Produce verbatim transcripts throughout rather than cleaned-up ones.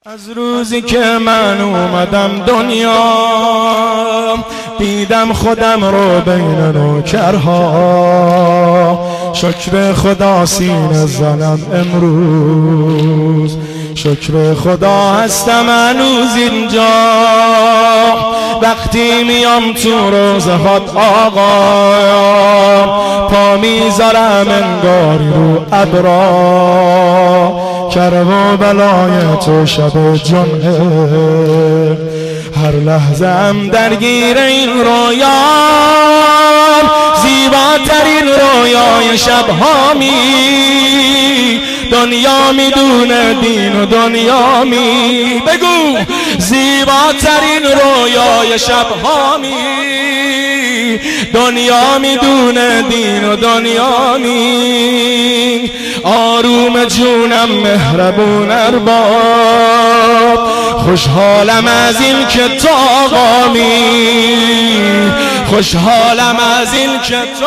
از روزی که من اومدم دنیا دیدم خودم رو بین نوکرها، شکر خدا سینه زنم امروز، شکر خدا هستم هنوز اینجا. وقتی میام تو روزهات آقا پا میذارم انگاری رو ابرا، کرب و بلای تو شب جمعه هر لحظه هم درگیر این رویام، زیباترین رویای شبهامی، دنیا میدونه دین و دنیا می بگو، زیباترین رویای شبهامی، دنیا میدونه دین و دنیا می. آروم جونم مهربون ارباب، خوشحالم از این که تو آقامی، خوشحالم از این که تو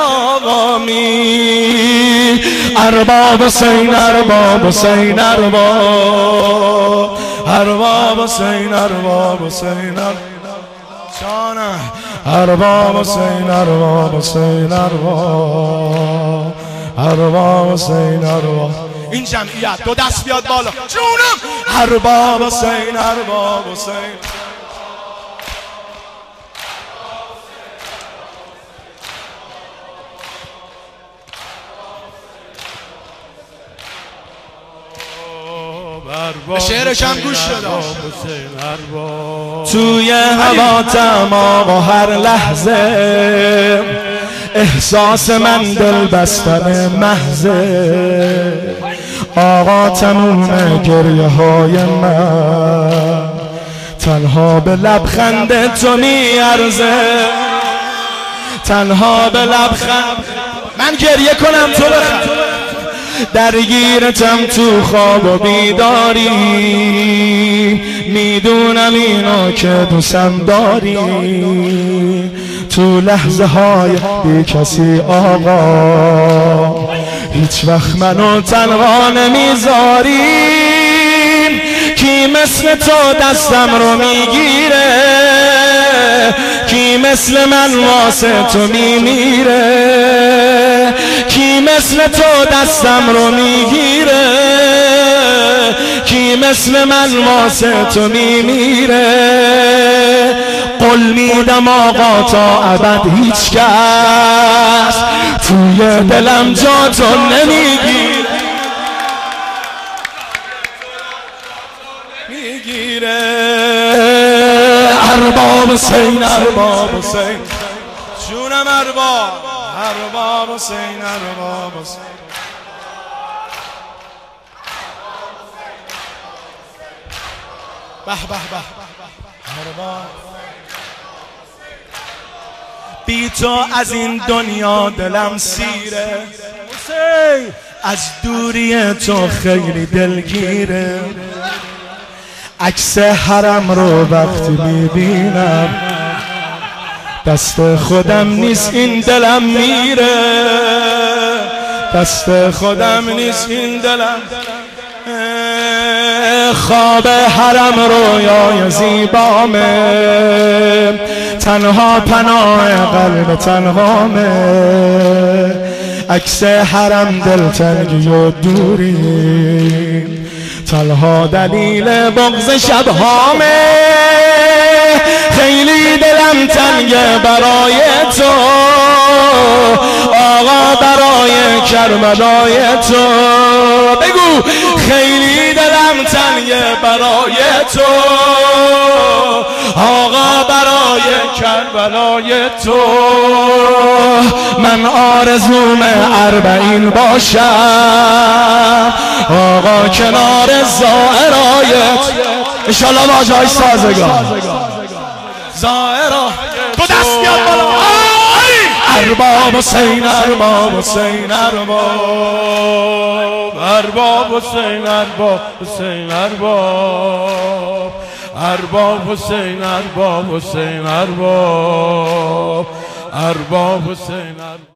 آقامی. ارباب حسین ارباب حسین ارباب، ارباب حسین ارباب حسین جانم، ارباب حسین ارباب حسین ارباب، ارباب حسین ارباب. این جمعیت دو دست بیاد بالا جونم، ارباب حسین ارباب حسین. به شعرش هم گوش بده. توی هواتم آقا هر لحظه احساس من دل بستن محضه، آقا تموم گریه های من تنها به لبخند تو میارزه، تنها به لبخند من گریه کنم تو بخند، درگیرتم تو خواب و بیداری، میدونم اینو که دوستم داری، تو لحظه های بی کسی آقا هیچ وقت منو تنها نمیذاری، کی مثل تو دستم رو میگیره، کی مثل من واسه تو میمیره، کی مثل تو دستم رو میگیره، کی مثل من واسه تو میمیره. قول میدم آقا تا ابد هیچ کس توی دلم جا تو نمیگیره، میگیره. ارباب حسین ارباب حسین جونم، ارباب ارباب حسین ارباب حسین. به به به ارباب. بی تو از این دنیا دلم سیره، از دوری تو خیلی دلگیره، عکس حرم رو وقتی میبینم دست خودم نیست این دلم میره، دست خودم نیست این دلم. خواب حرم رویای زیبامه، تنها پناه قلب تنهامه، عکس حرم دلتنگی و دوری، تنها دلیل بغض شبهامه. خیلی دلم تنگه برای تو آقا، برای کربلای تو بگو، خیلی دلم تنگه برای تو آقا، برای کربلای تو. من آرزوم اربعین باشم آقا کنار زائرایت، انشالله واجهای سازگار زائرایت. تو دست بیاد بالا. ارباب حسین ارباب حسین ارباب، ارباب حسین ارباب حسین ارباب، ارباب حسین ارباب حسین ارباب، ارباب حسین ارباب.